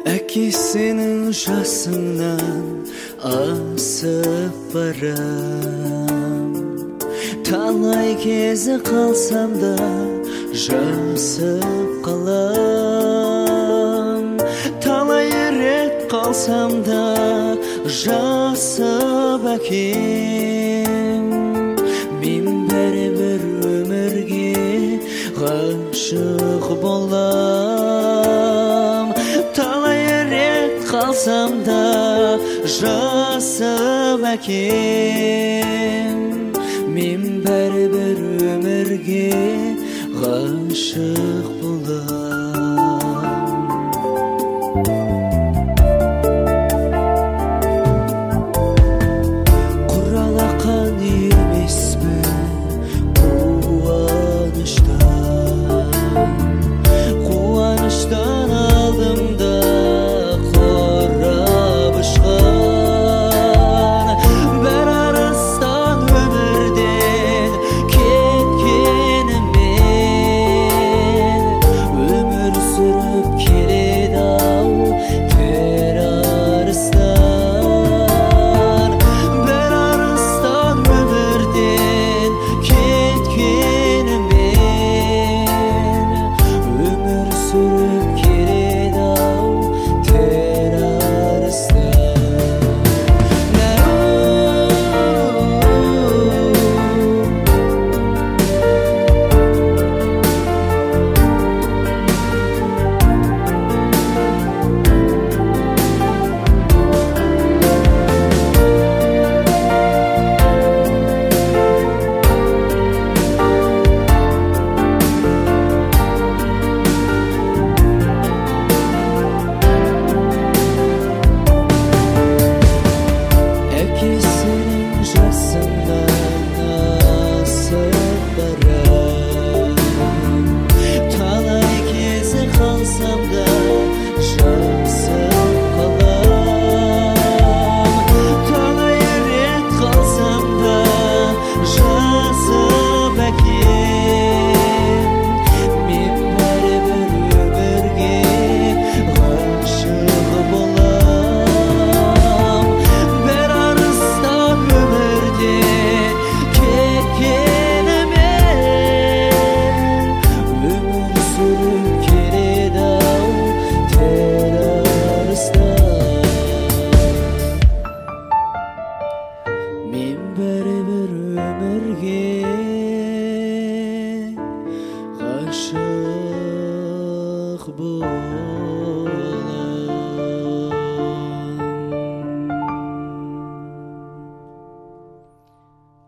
Әкесінің жасыңнан асып барам, талай кезі қалсам да жасып қалам. Талай рет қалсам да жасып әкем, мен бәрібір өмірге ғашық болам. Талай рет қалсам да жасып әкем, мен бәрібір өмірге ғашық болам. Құралақан емеспін қуаныштан алдымда құрап ұшқан. Бір арыстан өмірден кеткенімен өмір сүріп келеді-ау бір арыстан. Бір арыстан өмірден кеткенімен өмір сүріп келеді-ау бір арыстан. Әкесінің жасыңнан асып барам, талай кезі қалсам да жасып қалам. Талай рет қалсам да жасып әкем, мен бәрібір өмірге ғашық болам. Бір арыстан өмірден кеткенімен өмір сүріп келеді-ау бір арыстан. Мен бәрібір өмірге ғашық болам.